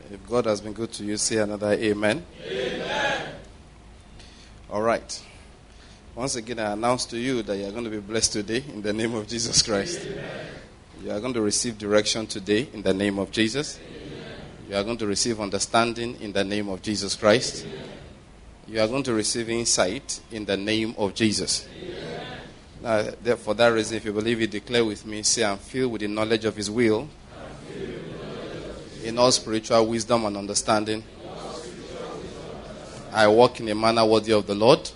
If God has been good to you, say another amen. Amen. All right. Once again, I announce to you that you are going to be blessed today in the name of Jesus Christ. Amen. You are going to receive direction today in the name of Jesus. Amen. You are going to receive understanding in the name of Jesus Christ. Amen. You are going to receive insight in the name of Jesus. Amen. Now, for that reason, if you believe it, declare with me, say, I'm filled with the knowledge of His will in all spiritual wisdom and understanding. I walk in a manner worthy of the Lord.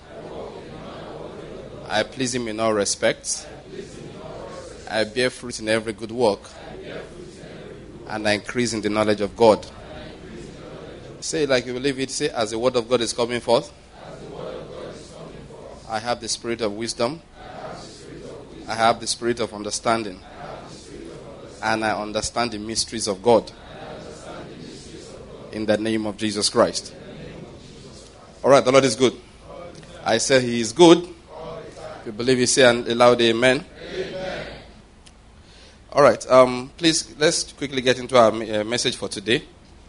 I please Him in all respects. I bear fruit in every good work. And I increase in the knowledge of God. Say it like you believe it. Say, as the word of God is coming forth, I have the spirit of wisdom. I have the spirit of understanding. And I understand the mysteries of God. In the name of Jesus Christ. All right, the Lord is good. I say He is good. If you believe it, say a loud amen. Amen. All right, please, let's quickly get into our message for today.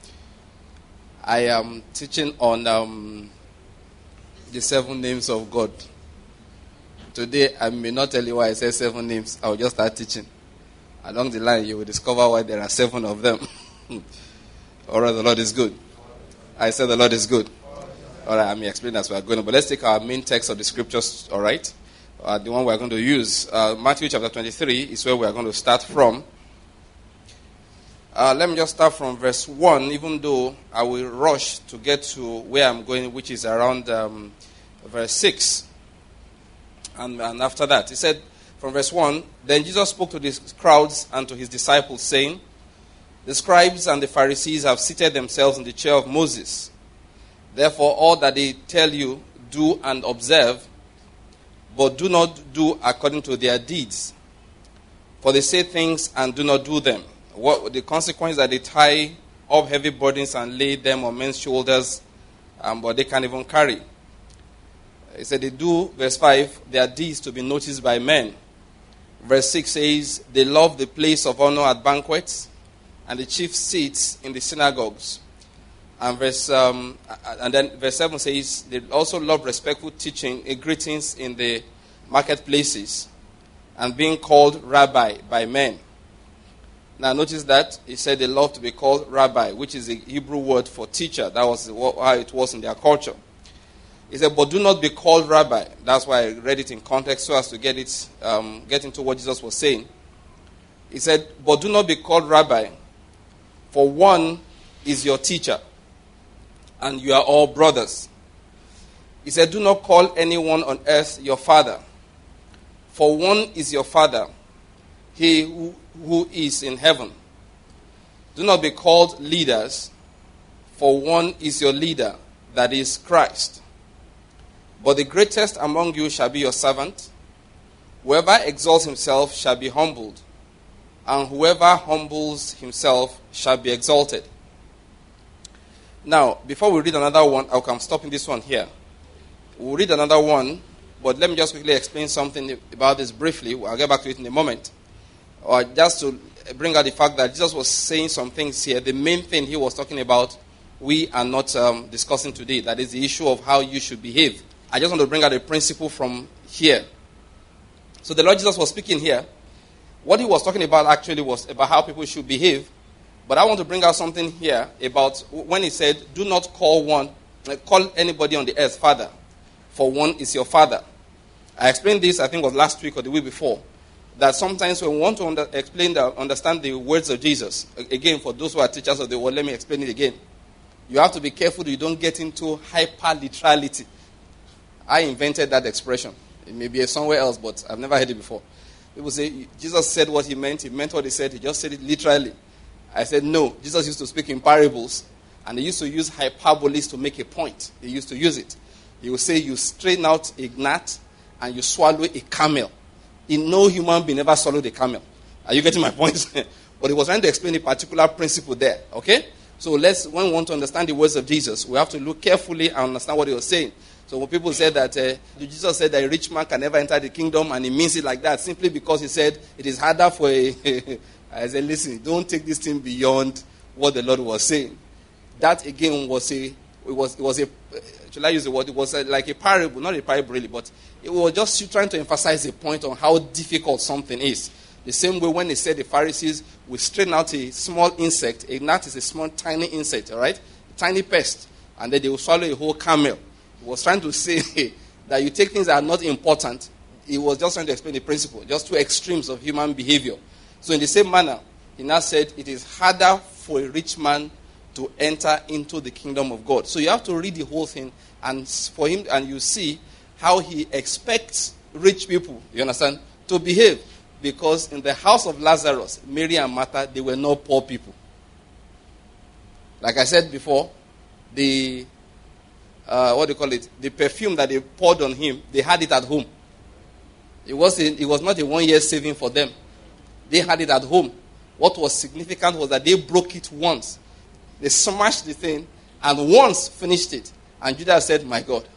I am teaching on the 7 names of God. Today, I may not tell you why I say 7 names. I will just start teaching. Along the line, you will discover why there are 7 of them. All right, the Lord is good. I said the Lord is good. All right, I may explain as we are going. But let's take our main text of the scriptures, all right? The one we are going to use. Matthew chapter 23 is where we are going to start from. Let me just start from verse 1, even though I will rush to get to where I'm going, which is around verse 6. And after that, he said, from verse 1, then Jesus spoke to the crowds and to his disciples, saying, the scribes and the Pharisees have seated themselves in the chair of Moses. Therefore, all that they tell you, do and observe, but do not do according to their deeds. For they say things and do not do them. What the consequence is that they tie up heavy burdens and lay them on men's shoulders, but they can't even carry. He said they do, verse 5, their deeds to be noticed by men. Verse 6 says, they love the place of honor at banquets and the chief seats in the synagogues. And then verse 7 says, they also love respectful teaching, greetings in the marketplaces, and being called rabbi by men. Now notice that he said they love to be called rabbi, which is a Hebrew word for teacher. That was how it was in their culture. He said, but do not be called rabbi. That's why I read it in context so as to get into what Jesus was saying. He said, but do not be called rabbi, for one is your teacher, and you are all brothers. He said, do not call anyone on earth your father, for one is your father, he who is in heaven. Do not be called leaders, for one is your leader, that is Christ. But the greatest among you shall be your servant. Whoever exalts himself shall be humbled, and whoever humbles himself shall be exalted. Now, before we read another one, I'm stopping this one here. We'll read another one, but let me just quickly explain something about this briefly. I'll get back to it in a moment. Or just to bring out the fact that Jesus was saying some things here. The main thing he was talking about, we are not discussing today. That is the issue of how you should behave. I just want to bring out a principle from here. So the Lord Jesus was speaking here. What he was talking about actually was about how people should behave. But I want to bring out something here about when he said, do not call anybody on the earth father, for one is your father. I explained this, I think it was last week or the week before, that sometimes when we want to understand the words of Jesus, again, for those who are teachers of the word, let me explain it again. You have to be careful that you don't get into hyper-literality. I invented that expression. It may be somewhere else, but I've never heard it before. People say, Jesus said what he meant what he said, he just said it literally. I said, no, Jesus used to speak in parables, and he used to use hyperboles to make a point. He used to use it. He would say, you strain out a gnat, and you swallow a camel. No human being ever swallowed a camel. Are you getting my point? But he was trying to explain a particular principle there, okay? So when we want to understand the words of Jesus, we have to look carefully and understand what he was saying. So when people say that Jesus said that a rich man can never enter the kingdom, and he means it like that, simply because he said it is harder for I said, listen, don't take this thing beyond what the Lord was saying. that again was should I use the word? It was like a parable, not a parable really, but it was just trying to emphasize a point on how difficult something is. The same way when they said the Pharisees would strain out a small insect, a gnat is a small tiny insect, all right? A tiny pest, and then they will swallow a whole camel. He was trying to say that you take things that are not important. He was just trying to explain the principle, just two extremes of human behavior. So in the same manner, he now said it is harder for a rich man to enter into the kingdom of God. So you have to read the whole thing, and for him, and you see how he expects rich people, you understand, to behave. Because in the house of Lazarus, Mary and Martha, they were not poor people. Like I said before, the perfume that they poured on him, they had it at home. It was not a 1 year saving for them. They had it at home. What was significant was that they broke it once. They smashed the thing and once finished it. And Judas said, my God.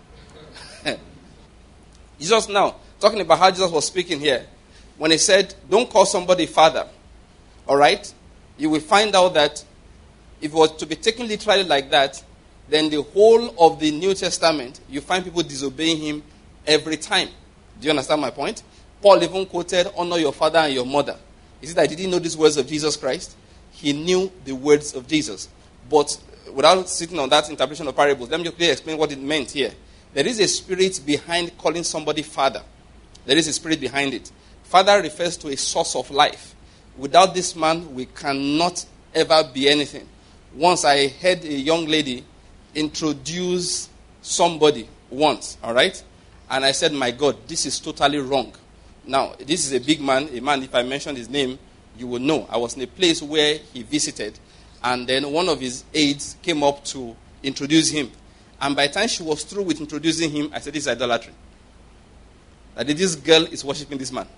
Jesus now, talking about how Jesus was speaking here, when he said, don't call somebody father, all right, you will find out that if it was to be taken literally like that, then the whole of the New Testament, you find people disobeying him every time. Do you understand my point? Paul even quoted, honor your father and your mother. Is it that he didn't know these words of Jesus Christ? He knew the words of Jesus. But without sitting on that interpretation of parables, let me just explain what it meant here. There is a spirit behind calling somebody father. There is a spirit behind it. Father refers to a source of life. Without this man, we cannot ever be anything. Once I heard a young lady introduce somebody once, all right? And I said, my God, this is totally wrong. Now, this is a big man. A man, if I mention his name, you will know. I was in a place where he visited, and then one of his aides came up to introduce him. And by the time she was through with introducing him, I said, this is idolatry. That this girl is worshiping this man.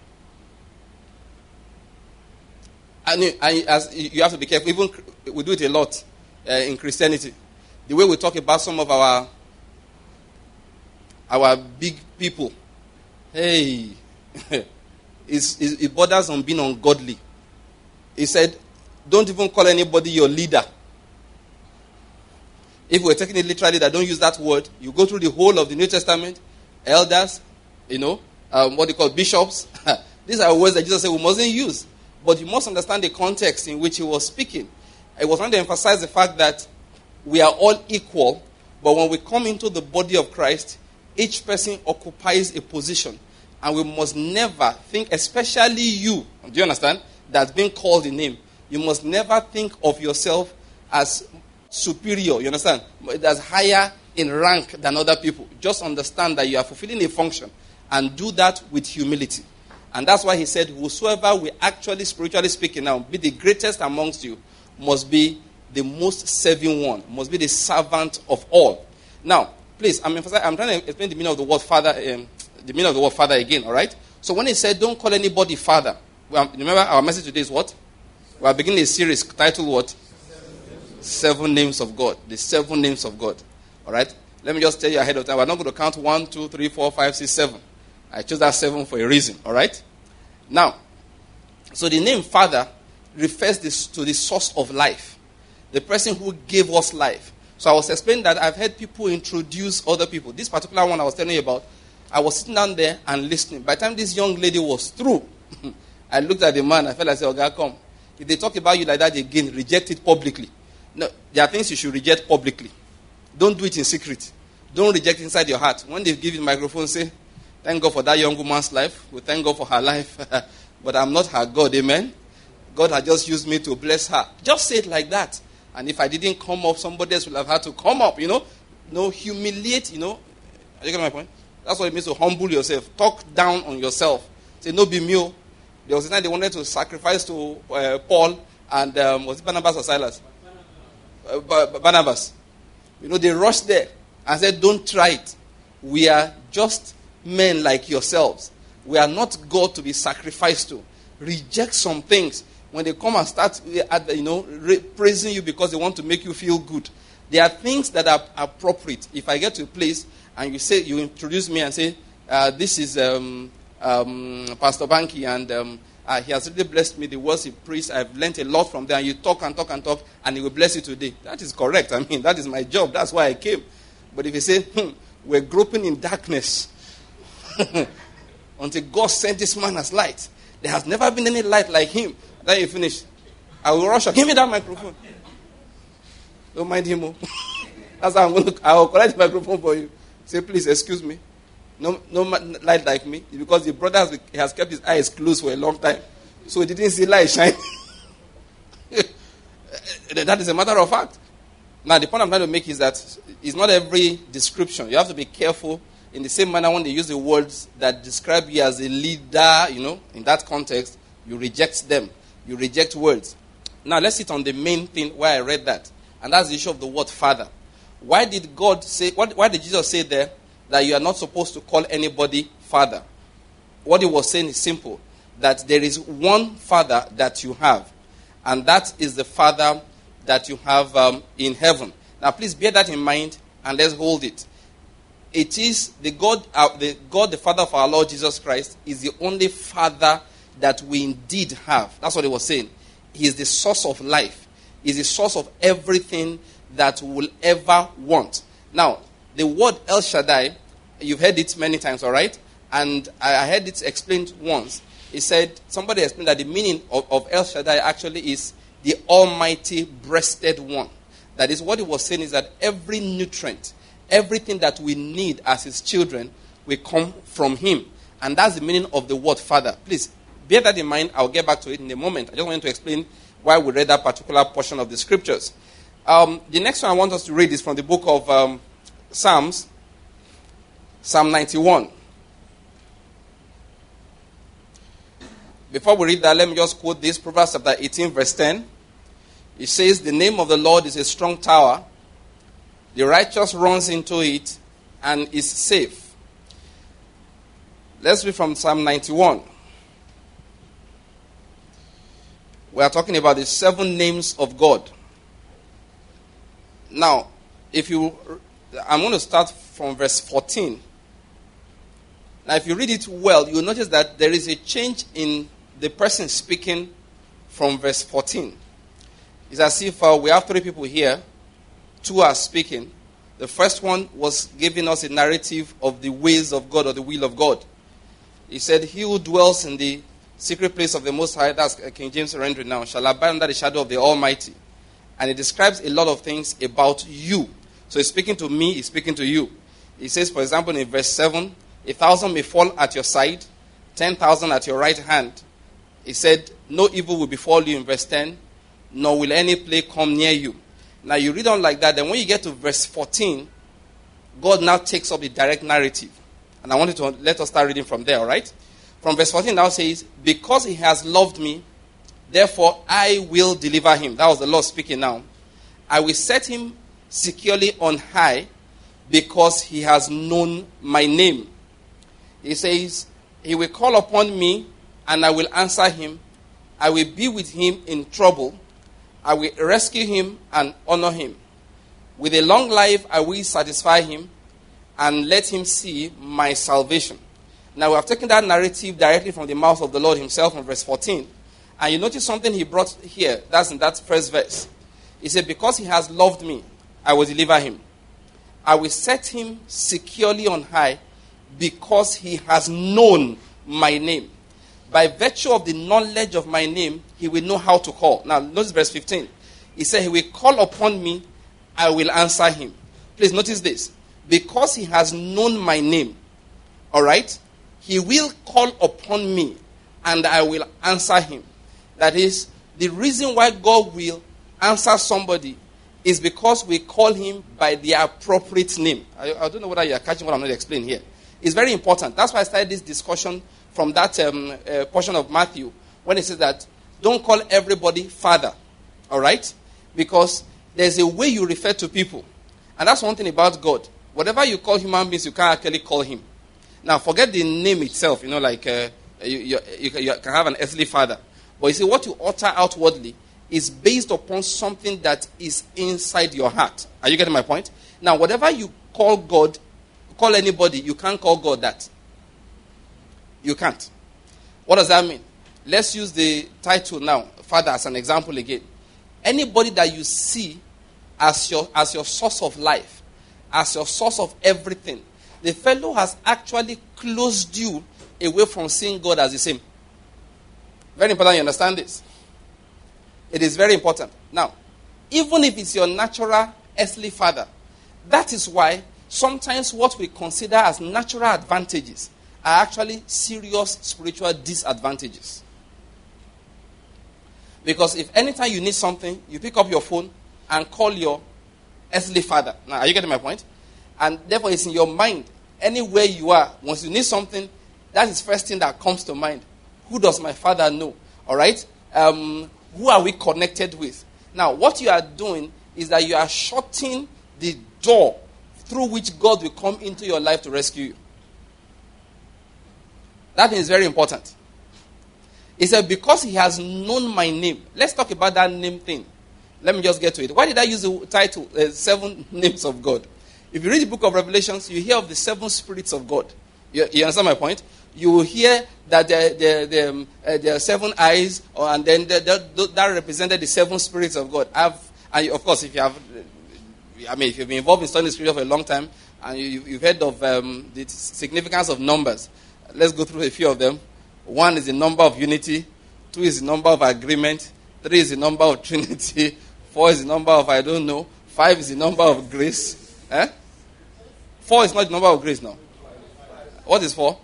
And as you have to be careful. Even we do it a lot in Christianity. The way we talk about some of our big people, hey, it borders on being ungodly. He said, don't even call anybody your leader. If we're taking it literally, that don't use that word, you go through the whole of the New Testament, elders, what they call bishops. These are words that Jesus said we mustn't use. But you must understand the context in which he was speaking. He was trying to emphasize the fact that we are all equal, but when we come into the body of Christ, each person occupies a position. And we must never think, especially you, do you understand, that's being called a name, you must never think of yourself as superior, you understand, as higher in rank than other people. Just understand that you are fulfilling a function, and do that with humility. And that's why he said, whosoever will actually, spiritually speaking now, be the greatest amongst you, must be the most serving one, must be the servant of all. Now, please, I'm trying to explain the meaning of the word father, the meaning of the word father again, all right? So when he said, don't call anybody father, remember our message today is what? We are beginning a series titled what? 7 names of God. The 7 names of God. All right? Let me just tell you ahead of time. We're not going to count 1, 2, 3, 4, 5, 6, 7. I chose that 7 for a reason. All right? Now, so the name Father refers to the source of life. The person who gave us life. So I was explaining that I've heard people introduce other people. This particular one I was telling you about, I was sitting down there and listening. By the time this young lady was through, I looked at the man. I felt like, oh, God, come. If they talk about you like that again, reject it publicly. No, there are things you should reject publicly. Don't do it in secret. Don't reject it inside your heart. When they give you the microphone, say, thank God for that young woman's life. We thank God for her life. But I'm not her God, amen? God has just used me to bless her. Just say it like that. And if I didn't come up, somebody else would have had to come up, No, humiliate, Are you getting my point? That's what it means to humble yourself. Talk down on yourself. Say, no, be me. There was a night they wanted to sacrifice to Paul and, was it Barnabas or Silas? Barnabas. They rushed there and said, don't try it. We are just men like yourselves. We are not God to be sacrificed to. Reject some things. When they come and start, praising you because they want to make you feel good. There are things that are appropriate. If I get to a place and you introduce me and say, this is Pastor Banky and He has really blessed me. The words he preached, I've learned a lot from there. And you talk and talk and talk, and he will bless you today. That is correct. I mean, that is my job. That's why I came. But if you say, we're groping in darkness until God sent this man as light. There has never been any light like him. Then you finish. I will rush up. Give me that microphone. Don't mind him. That's how I will collect the microphone for you. Say, please, excuse me. No light like me. It's because the brother has kept his eyes closed for a long time. So he didn't see light shine. That is a matter of fact. Now, the point I'm trying to make is that it's not every description. You have to be careful. In the same manner, when they use the words that describe you as a leader, in that context, you reject them. You reject words. Now, let's sit on the main thing where I read that. And that's the issue of the word Father. Why did Jesus say there that you are not supposed to call anybody Father? What he was saying is simple. That there is one Father that you have. And that is the Father that you have in heaven. Now, please bear that in mind and let's hold it. It is the God, the Father of our Lord Jesus Christ, is the only Father that we indeed have. That's what he was saying. He is the source of life. He is the source of everything that we'll ever want. Now, the word El Shaddai, you've heard it many times, all right? And I heard it explained once. He said, somebody explained that the meaning of El Shaddai actually is the Almighty Breasted One. That is, what he was saying is that every nutrient, everything that we need as his children will come from him. And that's the meaning of the word Father. Please, bear that in mind. I'll get back to it in a moment. I just wanted to explain why we read that particular portion of the scriptures. The next one I want us to read is from the book of Psalms, Psalm 91. Before we read that, let me just quote this, Proverbs chapter 18, verse 10. It says, the name of the Lord is a strong tower. The righteous runs into it and is safe. Let's read from Psalm 91. We are talking about the 7 names of God. Now, I'm going to start from verse 14. Now, if you read it well, you'll notice that there is a change in the person speaking from verse 14. It's as if we have 3 people here. 2 are speaking. The first one was giving us a narrative of the ways of God or the will of God. He said, he who dwells in the secret place of the Most High, that's King James rendering now, shall abide under the shadow of the Almighty. And it describes a lot of things about you. So he's speaking to me, he's speaking to you. He says, for example, in verse 7, 1,000 may fall at your side, 10,000 at your right hand. He said, no evil will befall you in verse 10, nor will any plague come near you. Now you read on like that, then when you get to verse 14, God now takes up the direct narrative. And I want you to let us start reading from there, all right? From verse 14 now says, because he has loved me, therefore I will deliver him. That was the Lord speaking now. I will set him securely on high because he has known my name. He says, he will call upon me and I will answer him. I will be with him in trouble. I will rescue him and honor him. With a long life I will satisfy him and let him see my salvation. Now we have taken that narrative directly from the mouth of the Lord himself in verse 14. And you notice something he brought here. That's in that first verse. He said, because he has loved me, I will deliver him. I will set him securely on high because he has known my name. By virtue of the knowledge of my name, he will know how to call. Now, notice verse 15. He said, he will call upon me, I will answer him. Please notice this. Because he has known my name, all right, he will call upon me, and I will answer him. That is, the reason why God will answer somebody is because we call him by the appropriate name. I don't know whether you are catching what I'm going to explain here. It's very important. That's why I started this discussion from that portion of Matthew when it says that don't call everybody father, all right? Because there's a way you refer to people. And that's one thing about God. Whatever you call human beings, you can't actually call him. Now, forget the name itself, like you can have an earthly father. But you see, what you utter outwardly is based upon something that is inside your heart. Are you getting my point? Now, whatever you call God, call anybody, you can't call God that. You can't. What does that mean? let's use the title now, Father, as an example again. Anybody that you see as your source of life, as your source of everything, the fellow has actually closed you away from seeing God as the same. Very important you understand this. It is very important. Now, even if it's your natural earthly father, that is why sometimes what we consider as natural advantages are actually serious spiritual disadvantages. Because if anytime you need something, you pick up your phone and call your earthly father. Now, are you getting my point? And therefore, it's in your mind. Anywhere you are, once you need something, that is the first thing that comes to mind. Who does my father know? All right? Who are we connected with? Now, what you are doing is that you are shutting the door through which God will come into your life to rescue you. That is very important. He said, because he has known my name. Let's talk about that name thing. Let me just get to it. Why did I use the title, 7 names of God? If you read the book of Revelations, you hear of the 7 spirits of God. You understand my point? You will hear that there are 7 eyes, and then that represented the 7 spirits of God. And of course, if you've been involved in studying scripture for a long time, and you've heard of the significance of numbers, let's go through a few of them. 1 is the number of unity. 2 is the number of agreement. 3 is the number of Trinity. 4 is the number of I don't know. 5 is the number of grace. 4 is not the number of grace now. What is 4?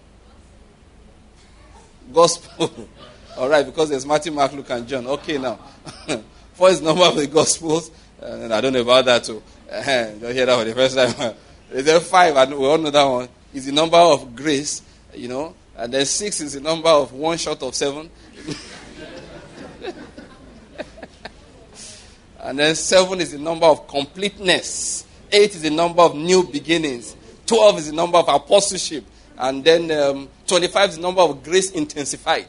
Gospel. All right, because there's Matthew, Mark, Luke, and John. Okay, now. 4 is the number of the Gospels. And I don't know about that too. Don't hear that for the first time. Then 5, and we all know that one, is the number of grace, And then 6 is the number of 1 short of 7. And then 7 is the number of completeness. 8 is the number of new beginnings. 12 is the number of apostleship. And then 25 is the number of grace intensified.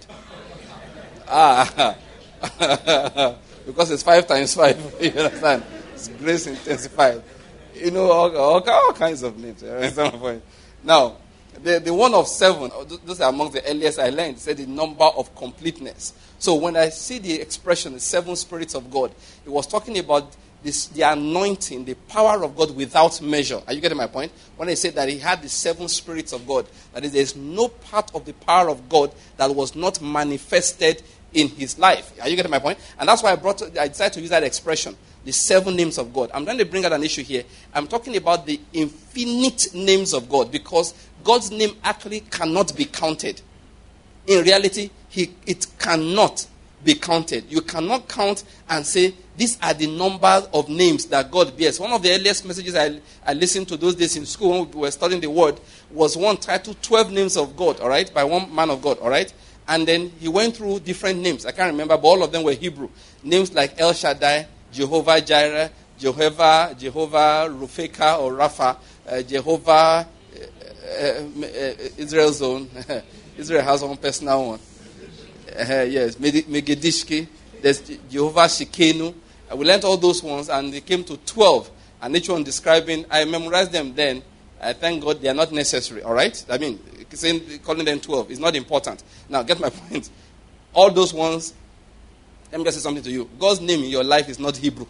Because it's 5 times 5. You understand? It's grace intensified. All kinds of names. Now, the one of 7, those are among the earliest I learned, said the number of completeness. So when I see the expression, the 7 spirits of God, it was talking about the anointing, the power of God without measure. Are you getting my point? When I said that he had the 7 spirits of God, that is, there's no part of the power of God that was not manifested in his life. Are you getting my point? And that's why I decided to use that expression, the 7 names of God. I'm trying to bring out an issue here. I'm talking about the infinite names of God, because God's name actually cannot be counted. In reality, it cannot be counted. You cannot count and say, these are the number of names that God bears. One of the earliest messages I listened to those days in school when we were studying the word was one titled 12 Names of God, all right, by one man of God, all right? And then he went through different names. I can't remember, but all of them were Hebrew. Names like El Shaddai, Jehovah Jireh, Jehovah Rufeka or Rapha, Jehovah Israel's own. Israel has one personal one. Yes, Megidishki. There's Jehovah Shekenu. We learned all those ones, and they came to 12. And each one describing, I memorized them then. I thank God they are not necessary, all right? I mean, calling them 12 is not important. Now, get my point. All those ones, let me just say something to you. God's name in your life is not Hebrew.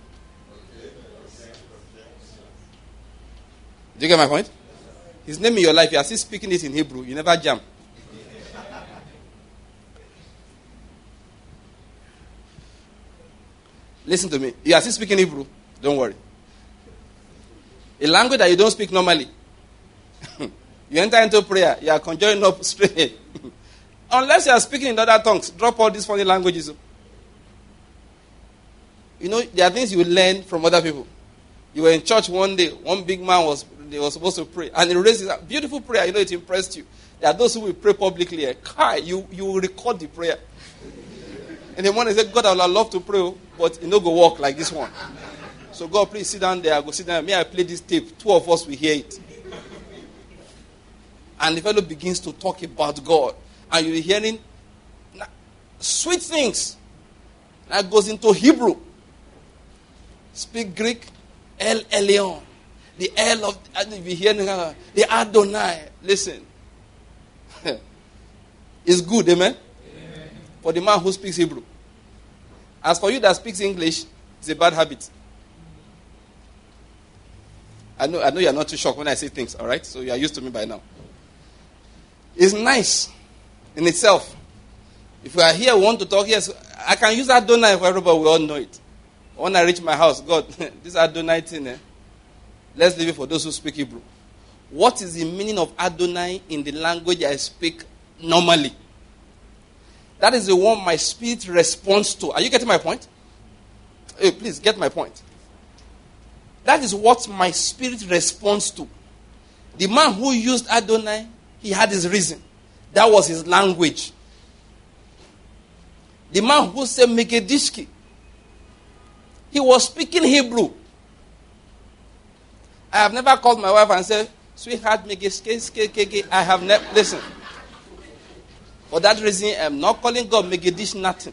Do you get my point? His name in your life, you are still speaking it in Hebrew. You never jump. Listen to me. You are still speaking Hebrew. Don't worry. A language that you don't speak normally. You enter into prayer. You are conjuring up straight. Unless you are speaking in other tongues. Drop all these funny languages. There are things you learn from other people. You were in church one day. One big man was supposed to pray. And he raised his beautiful prayer. It impressed you. There are those who will pray publicly. You will record the prayer. And the one he said, God, I would love to pray, but it no go walk like this one. So God, please sit down there. I go sit down. May I play this tape? 2 of us will hear it. And the fellow begins to talk about God. And you're hearing sweet things. That goes into Hebrew. Speak Greek. El Elyon. The El of, and you're hearing the Adonai. Listen. It's good, amen? for the man who speaks Hebrew. As for you that speaks English, it's a bad habit. I know you're not too shocked when I say things, all right? So you are used to me by now. It's nice in itself. If we are here, we want to talk, yes, I can use Adonai for everybody, we all know it. When I reach my house, God, this Adonai thing, let's leave it for those who speak Hebrew. What is the meaning of Adonai in the language I speak normally? That is the one my spirit responds to. Are you getting my point? Hey, please, get my point. That is what my spirit responds to. The man who used Adonai, he had his reason. That was his language. The man who said Megidishki, he was speaking Hebrew. I have never called my wife and said, sweetheart, Megidishki, I have never, listen. For that reason, I'm not calling God Megiddish nothing.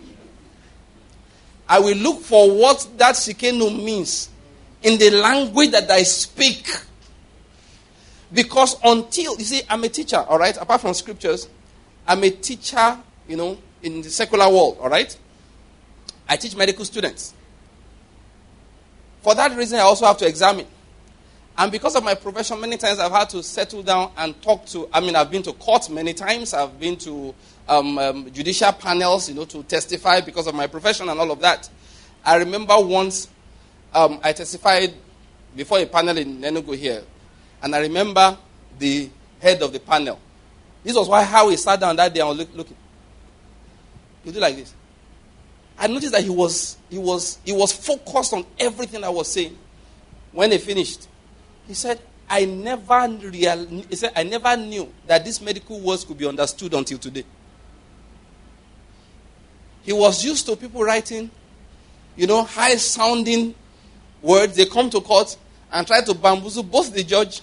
I will look for what that Shekenu means in the language that I speak. Because until, you see, I'm a teacher, all right? Apart from scriptures, I'm a teacher, in the secular world, all right? I teach medical students. For that reason, I also have to examine. And because of my profession, many times I've had to settle down and talk to, I've been to court many times. I've been to judicial panels, to testify because of my profession and all of that. I remember once I testified before a panel in Enugu here. And I remember the head of the panel. This was how he sat down that day and was looking. He do like this. I noticed that he was focused on everything I was saying. When he finished, he said, I never knew that these medical words could be understood until today. He was used to people writing, high-sounding words. They come to court and try to bamboozle both the judge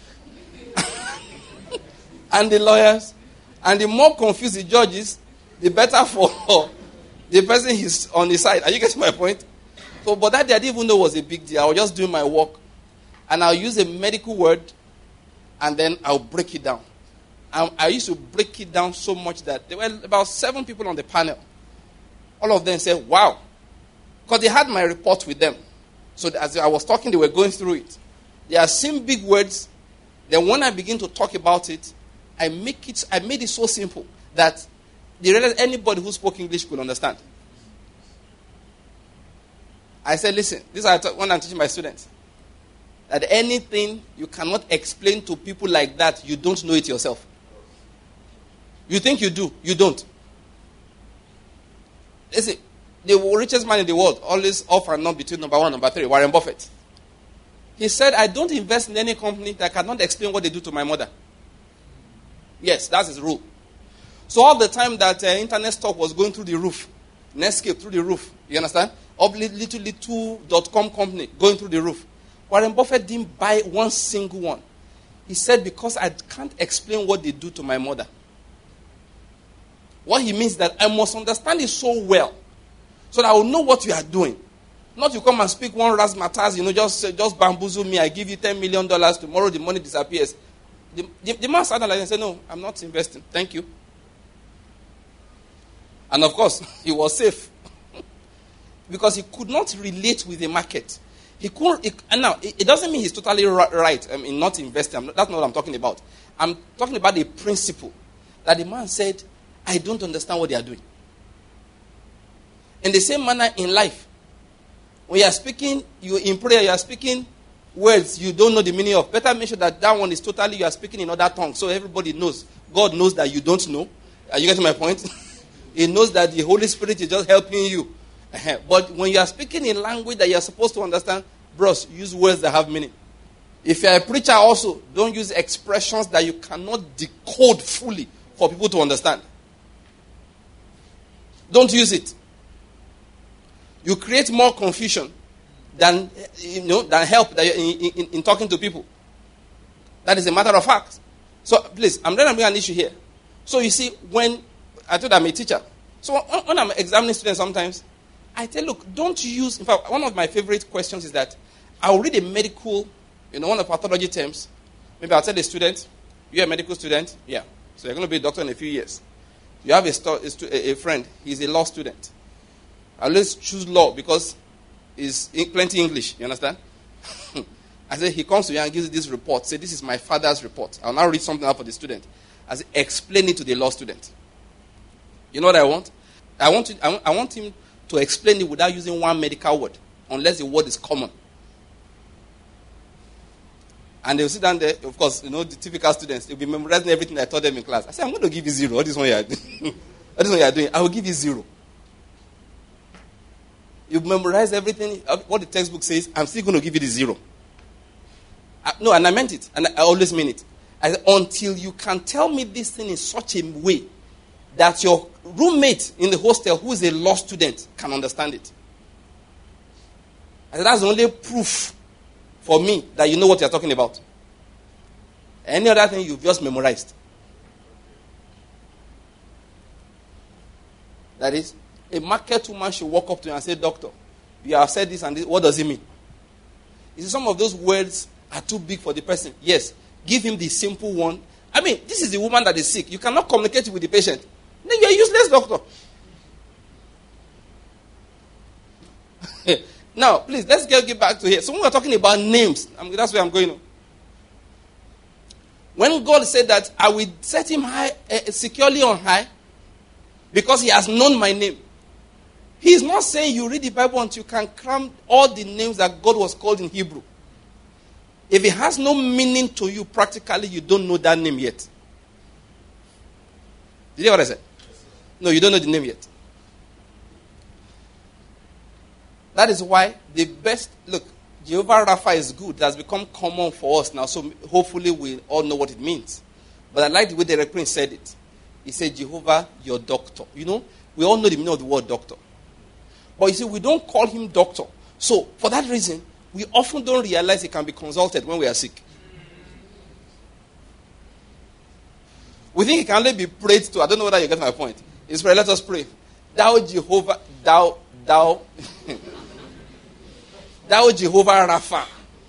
and the lawyers. And the more confused the judge is, the better for the person he's on his side. Are you getting my point? So, but that day I didn't even know it was a big deal. I was just doing my work. And I'll use a medical word, and then I'll break it down. I used to break it down so much that there were about 7 people on the panel. All of them said, wow. Because they had my report with them. So as I was talking, they were going through it. They are seeing big words. Then when I begin to talk about it, I made it so simple that they realized anybody who spoke English could understand. I said, listen, this is when I'm teaching my students. That anything you cannot explain to people like that, you don't know it yourself. You think you do, you don't. Listen, the richest man in the world, always off and on between number 1 and number 3, Warren Buffett. He said, I don't invest in any company that cannot explain what they do to my mother. Yes, that's his rule. So all the time that internet stock was going through the roof, Netscape through the roof, you understand? Little.com company going through the roof. Warren Buffett didn't buy one single one. He said, because I can't explain what they do to my mother. What he means is that I must understand it so well, so that I will know what you are doing. Not you come and speak one razzmatazz, just bamboozle me, I give you $10 million, tomorrow the money disappears. The man sat down like and said, no, I'm not investing. Thank you. And of course, he was safe. Because he could not relate with the market. And now, it doesn't mean he's totally right in not investing. That's not what I'm talking about. I'm talking about the principle that the man said, I don't understand what they are doing. In the same manner in life, when you are speaking, in prayer, you are speaking words you don't know the meaning of. Better make sure that one is totally, you are speaking in other tongues, so everybody knows. God knows that you don't know. Are you getting my point? He knows that the Holy Spirit is just helping you. But when you are speaking in language that you are supposed to understand, bros, use words that have meaning. If you are a preacher also, don't use expressions that you cannot decode fully for people to understand. Don't use it. You create more confusion than help in talking to people. That is a matter of fact. So please, I'm going to bring an issue here. So you see, when I told I'm a teacher, so when I'm examining students sometimes, I tell, look, don't use, in fact, one of my favorite questions is that I'll read a medical, one of pathology terms. Maybe I'll tell the student, you're a medical student? Yeah. So you're going to be a doctor in a few years. You have a friend, he's a law student. I always choose law because it's plenty English, you understand? I say, he comes to you and gives this report. Say, this is my father's report. I'll now read something out for the student. I say, explain it to the law student. You know what I want? I want him to explain it without using one medical word, unless the word is common. And they'll sit down there, of course, the typical students, they'll be memorizing everything I taught them in class. I say, I'm going to give you 0. All this one you are doing. All this one you are doing, I will give you 0. You've memorized everything, what the textbook says, I'm still going to give you the 0. No, and I meant it, and I always mean it. I said, until you can tell me this thing in such a way that your roommate in the hostel, who is a law student, can understand it. I said, that's the only proof for me that you know what you're talking about. Any other thing you've just memorized. That is, a market woman should walk up to you and say, doctor, you have said this and this. What does it mean? You see, some of those words are too big for the person. Yes, give him the simple one. I mean, this is the woman that is sick. You cannot communicate with the patient. Then you're a useless doctor. Now, please, let's get back to here. So when we're talking about names, that's where I'm going on. When God said that I will set him high, securely on high, because he has known my name. He's not saying you read the Bible until you can cram all the names that God was called in Hebrew. If it has no meaning to you, practically, you don't know that name yet. Did you hear what I said? No, you don't know the name yet. That is why the best, look, Jehovah Rapha is good. It has become common for us now, so hopefully we all know what it means. But I like the way the Prince said it. He said, Jehovah, your doctor. You know, we all know the meaning of the word doctor. But you see, we don't call him doctor. So, for that reason, we often don't realize he can be consulted when we are sick. We think he can only be prayed to. I don't know whether you get my point. It's pray. Let us pray. Thou Jehovah, thou Jehovah Rapha.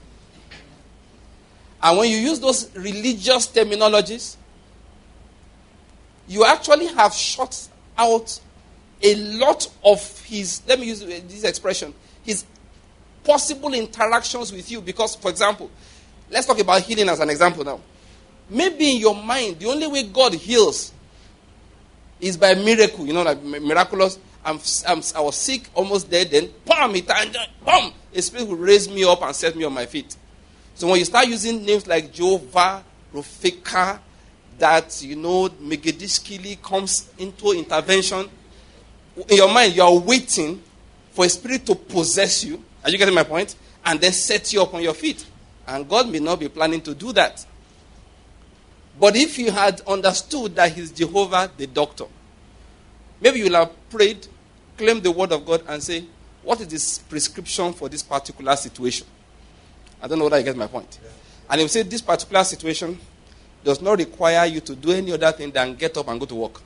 And when you use those religious terminologies, you actually have shut out a lot of his, let me use this expression, his possible interactions with you. Because, for example, let's talk about healing as an example now. Maybe in your mind, the only way God heals is by miracle. You know, like miraculous. I was sick, almost dead, then, boom, a spirit will raise me up and set me on my feet. So when you start using names like Jehovah, Rofeka, that, Megidishkili comes into intervention, in your mind, you are waiting for a spirit to possess you. Are you getting my point? And then set you up on your feet. And God may not be planning to do that. But if you had understood that he's Jehovah the doctor, maybe you will have prayed, claimed the word of God, and say, what is this prescription for this particular situation? I don't know whether you get my point. Yeah. And he will say, this particular situation does not require you to do any other thing than get up and go to work.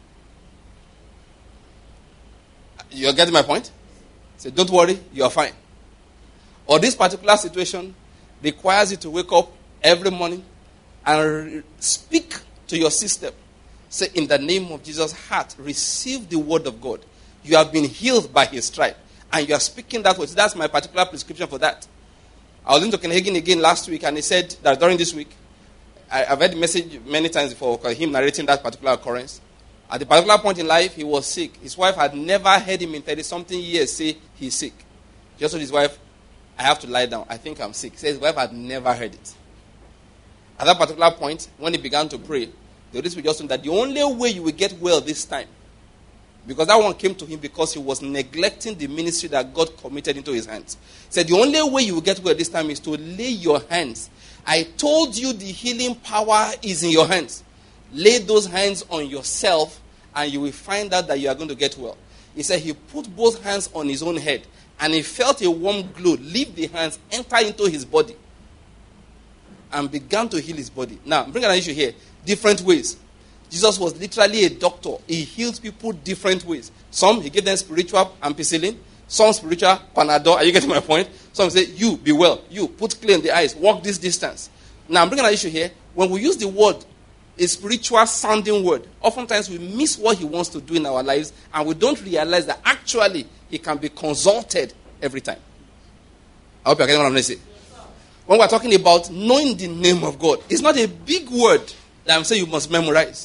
You're getting my point? Say, don't worry, you're fine. Or this particular situation requires you to wake up every morning and speak to your system. Say, in the name of Jesus' heart, receive the word of God. You have been healed by his stripe. And you are speaking that word. So that's my particular prescription for that. I was in Copenhagen again last week, and he said that during this week, I've heard the message many times before, him narrating that particular occurrence. At the particular point in life, he was sick. His wife had never heard him in 30-something years say he's sick. Just told his wife, I have to lie down. I think I'm sick. He said his wife had never heard it. At that particular point, when he began to pray, the Holy Spirit just told him that the only way you will get well this time, because that one came to him because he was neglecting the ministry that God committed into his hands. He said, the only way you will get well this time is to lay your hands. I told you the healing power is in your hands. Lay those hands on yourself and you will find out that you are going to get well. He said he put both hands on his own head and he felt a warm glow leave the hands, enter into his body and began to heal his body. Now, bring an issue here. Different ways. Jesus was literally a doctor. He healed people different ways. Some, he gave them spiritual ampicillin. Some spiritual Panadol. Are you getting my point? Some say, you, be well. You, put clay in the eyes. Walk this distance. Now, I'm bringing an issue here. When we use the word a spiritual sounding word, oftentimes we miss what he wants to do in our lives, and we don't realize that actually he can be consulted every time. I hope you're getting what I'm going to say. When we're talking about knowing the name of God, it's not a big word that I'm saying you must memorize.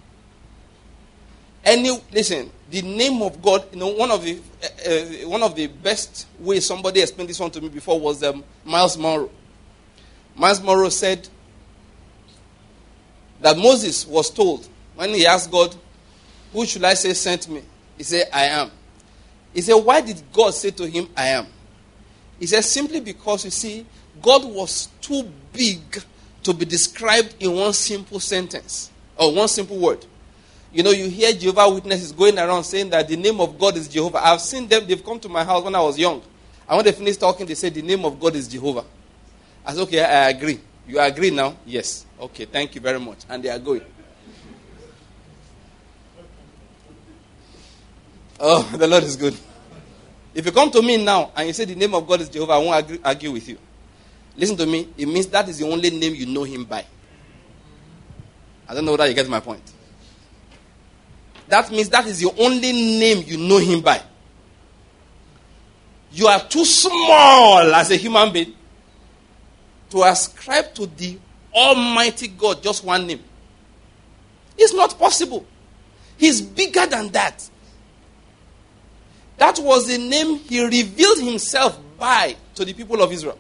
Listen, the name of God, one of the best ways somebody explained this one to me before was Miles Monroe. Miles Monroe said that Moses was told, when he asked God, who should I say sent me? He said, I am. He said, why did God say to him, I am? He said, simply because, you see, God was too big to be described in one simple sentence, or one simple word. You hear Jehovah's Witnesses going around saying that the name of God is Jehovah. I've seen them, they've come to my house when I was young. And when they finished talking, they said, the name of God is Jehovah. I said, okay, I agree. You agree now? Yes. Okay, thank you very much. And they are going. Oh, the Lord is good. If you come to me now and you say the name of God is Jehovah, I won't argue with you. Listen to me. It means that is the only name you know him by. I don't know whether you get my point. That means that is the only name you know him by. You are too small as a human being to ascribe to the Almighty God just one name. It's not possible. He's bigger than that. That was the name he revealed himself by to the people of Israel.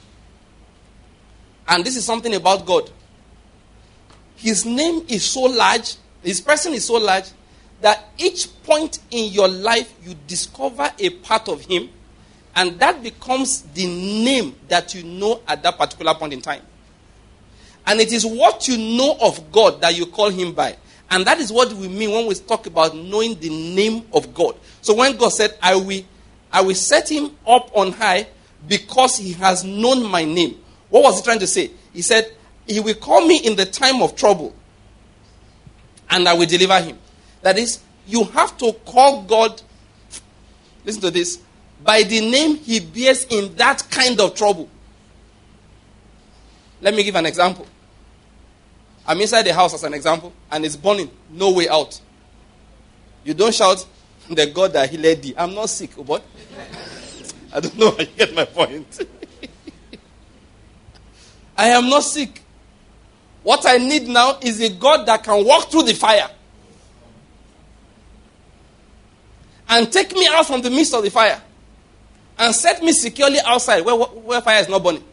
And this is something about God. His name is so large, his person is so large, that each point in your life you discover a part of him, and that becomes the name that you know at that particular point in time. And it is what you know of God that you call him by. And that is what we mean when we talk about knowing the name of God. So when God said, I will set him up on high because he has known my name. What was he trying to say? He said, he will call me in the time of trouble and I will deliver him. That is, you have to call God, listen to this, by the name he bears in that kind of trouble. Let me give an example. I'm inside the house as an example, and it's burning, no way out. You don't shout, the God that healed thee. I'm not sick, oh boy. I don't know how you get my point. I am not sick. What I need now is a God that can walk through the fire and take me out from the midst of the fire and set me securely outside where fire is not burning.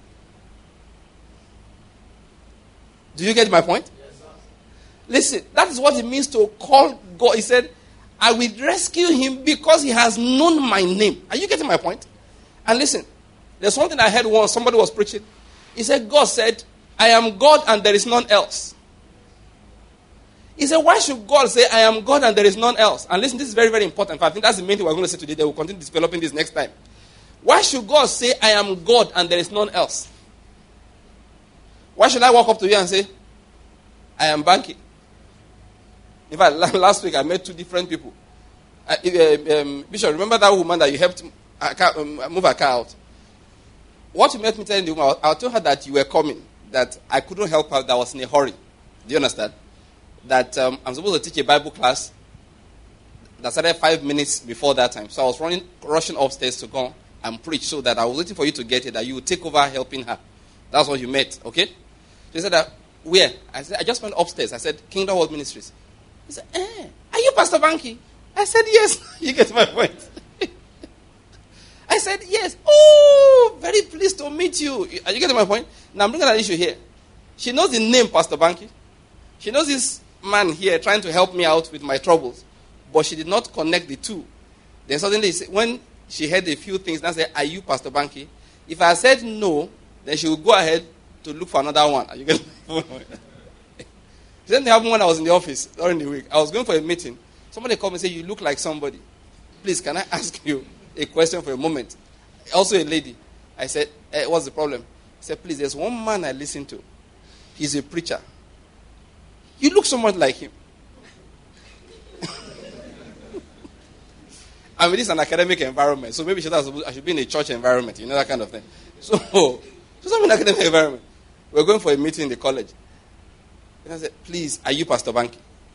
Do you get my point? Yes, sir. Listen, that is what it means to call God. He said, I will rescue him because he has known my name. Are you getting my point? And listen, there's something I heard once. Somebody was preaching. He said, God said, I am God and there is none else. He said, why should God say, I am God and there is none else? And listen, this is very, very important. I think that's the main thing we're going to say today. They will continue developing this next time. Why should God say, I am God and there is none else? Why should I walk up to you and say, I am Banky? In fact, last week I met two different people. Bishop, remember that woman that you helped move her car out? What you met me telling the woman, I told her that you were coming, that I couldn't help her, that I was in a hurry. Do you understand? That I'm supposed to teach a Bible class that started 5 minutes before that time. So I was rushing upstairs to go and preach, so that I was waiting for you to get here, that you would take over helping her. That's what you met, okay? She said that, where? I said, I just went upstairs. I said, Kingdom World Ministries. He said, are you Pastor Banky? I said, yes. You get my point. I said, yes. Oh, very pleased to meet you. Are you getting my point? Now I'm bringing an issue here. She knows the name Pastor Banky. She knows this man here trying to help me out with my troubles. But she did not connect the two. Then suddenly, when she heard a few things, then said, are you Pastor Banky? If I said no, then she would go ahead to look for another one. Are you getting my point? The same thing happened when I was in the office during the week. I was going for a meeting. Somebody called me and said, you look like somebody. Please, can I ask you a question for a moment? Also a lady. I said, what's the problem? He said, please, there's one man I listen to. He's a preacher. You look so much like him. I mean, this is an academic environment, so maybe I should be in a church environment, you know, that kind of thing. So I'm in an academic environment. We're going for a meeting in the college. And I said, please, are you Pastor Banky?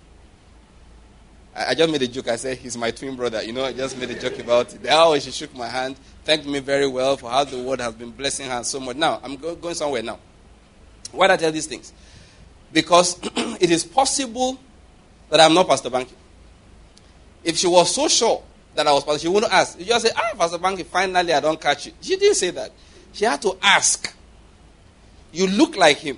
I just made a joke. I said, he's my twin brother. I just made a joke about it. Oh, she shook my hand, thanked me very well for how the word has been blessing her so much. Now, I'm going somewhere now. Why do I tell these things? Because it is possible that I'm not Pastor Banky. If she was so sure that I was Pastor, she wouldn't ask. She just say, Pastor Banky, finally I don't catch you. She didn't say that. She had to ask. You look like him.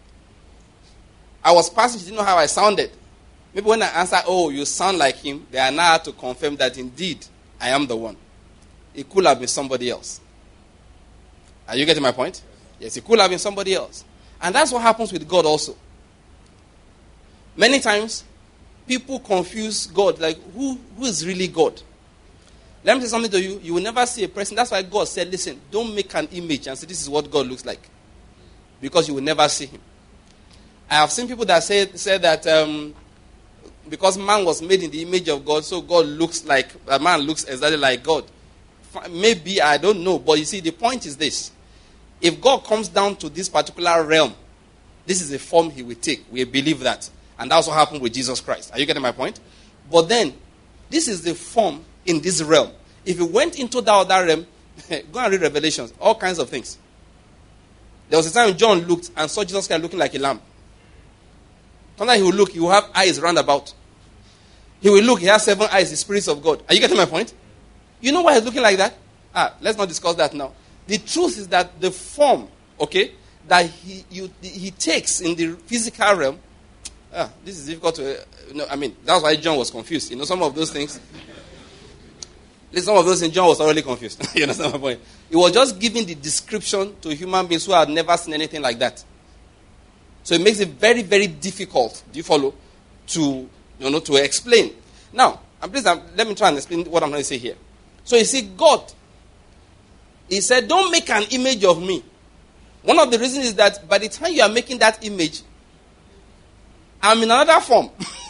I was passing, she didn't know how I sounded. Maybe when I answer, oh, you sound like him, they are now to confirm that indeed I am the one. It could have been somebody else. Are you getting my point? Yes, it could have been somebody else. And that's what happens with God also. Many times, people confuse God, like, who is really God? Let me say something to you. You will never see a person. That's why God said, listen, don't make an image and say this is what God looks like. Because you will never see him. I have seen people that say that because man was made in the image of God, so God looks like, a man looks exactly like God. Maybe, I don't know. But you see, the point is this. If God comes down to this particular realm, this is a form he will take. We believe that. And that's what happened with Jesus Christ. Are you getting my point? But then, this is the form in this realm. If you went into that other realm, go and read Revelations, all kinds of things. There was a time John looked and saw Jesus Christ looking like a lamb. Sometimes he will look, he will have eyes round about. He will look, he has 7 eyes, the spirits of God. Are you getting my point? You know why he's looking like that? Let's not discuss that now. The truth is that the form, that he takes in the physical realm, this is difficult to, that's why John was confused. Some of those things. Some of those things, John was thoroughly confused. You understand my point? He was just giving the description to human beings who had never seen anything like that. So it makes it very, very difficult, do you follow, to explain. Now, please, let me try and explain what I'm going to say here. So you see, God, he said, don't make an image of me. One of the reasons is that by the time you are making that image, I'm in another form.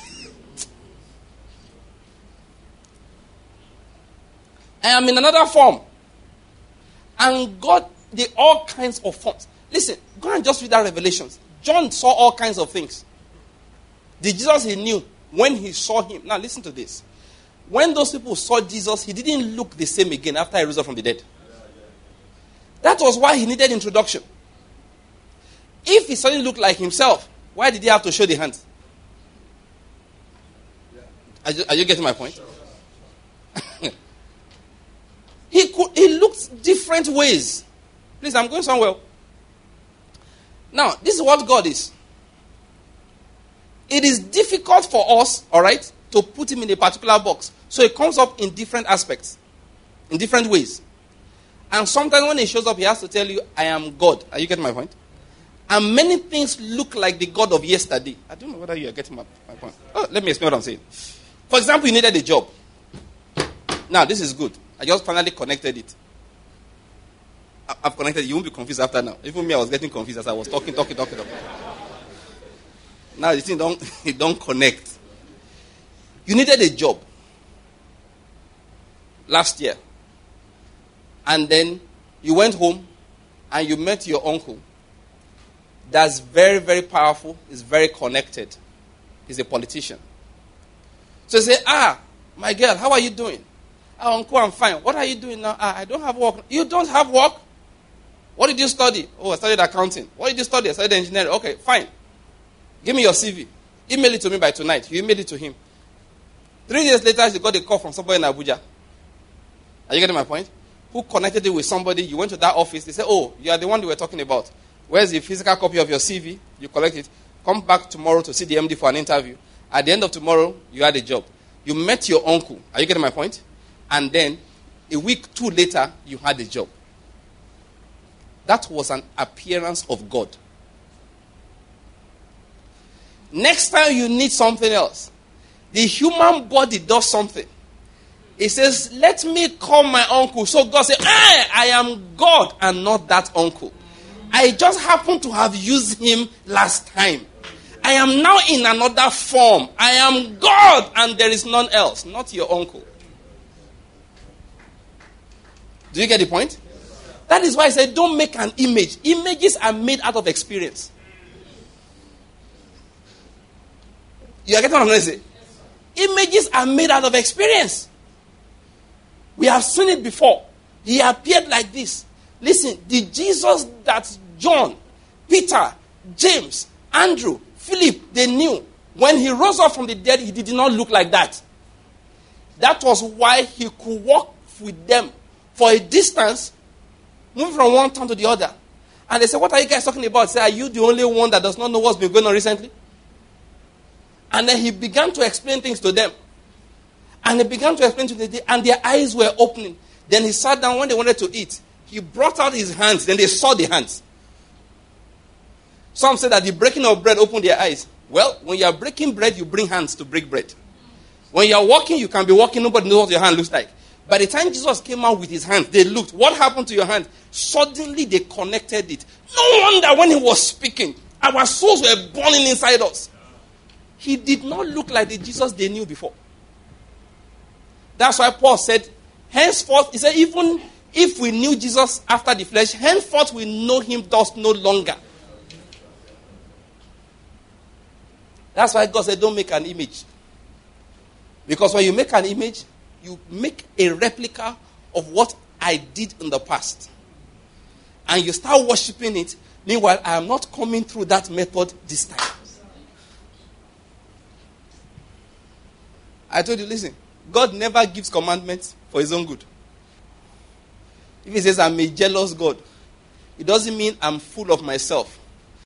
I am in another form. And God, all kinds of forms. Listen, go and just read that Revelations. John saw all kinds of things. The Jesus he knew, when he saw him. Now listen to this. When those people saw Jesus, he didn't look the same again after he rose up from the dead. That was why he needed introduction. If he suddenly looked like himself, why did he have to show the hands? Are you getting my point? He looked different ways. Please, I'm going somewhere. Now, this is what God is. It is difficult for us, to put him in a particular box. So it comes up in different aspects, in different ways. And sometimes when he shows up, he has to tell you, I am God. Are you getting my point? And many things look like the God of yesterday. I don't know whether you are getting my point. Let me explain what I'm saying. For example, you needed a job. Now, this is good. I just finally connected it. I've connected it. You won't be confused after now. Even me, I was getting confused as I was talking. Now, the thing don't connect. You needed a job last year. And then you went home and you met your uncle. That's very, very powerful. He's very connected. He's a politician. So you say, my girl, how are you doing? Uncle, I'm fine. What are you doing now? I don't have work. You don't have work? What did you study? Oh, I studied accounting. What did you study? I studied engineering. Okay, fine. Give me your CV. Email it to me by tonight. You email it to him. 3 days later, she got a call from somebody in Abuja. Are you getting my point? Who connected you with somebody? You went to that office. They said, oh, you are the one we were talking about. Where's the physical copy of your CV? You collect it. Come back tomorrow to see the MD for an interview. At the end of tomorrow, you had a job. You met your uncle. Are you getting my point? And then, a week, 2 later, you had a job. That was an appearance of God. Next time you need something else, the human body does something. It says, let me call my uncle. So God said, I am God and not that uncle. I just happened to have used him last time. I am now in another form. I am God and there is none else, not your uncle. Do you get the point? That is why I said, don't make an image. Images are made out of experience. You are getting what I'm going to say? Images are made out of experience. We have seen it before. He appeared like this. Listen, the Jesus that John, Peter, James, Andrew, Philip, they knew, when he rose up from the dead, he did not look like that. That was why he could walk with them for a distance, moving from one town to the other. And they said, what are you guys talking about? Say, are you the only one that does not know what's been going on recently? And then he began to explain things to them. And he began to explain to them, and their eyes were opening. Then he sat down when they wanted to eat. He brought out his hands. Then they saw the hands. Some say that the breaking of bread opened their eyes. Well, when you are breaking bread, you bring hands to break bread. When you are walking, you can be walking. Nobody knows what your hand looks like. By the time Jesus came out with his hands, they looked. What happened to your hand? Suddenly they connected it. No wonder when he was speaking, our souls were burning inside us. He did not look like the Jesus they knew before. That's why Paul said, henceforth, he said, even if we knew Jesus after the flesh, henceforth we know him thus no longer. That's why God said, don't make an image. Because when you make an image, you make a replica of what I did in the past. And you start worshiping it. Meanwhile, I am not coming through that method this time. I told you, listen, God never gives commandments for his own good. If he says, I'm a jealous God, it doesn't mean I'm full of myself.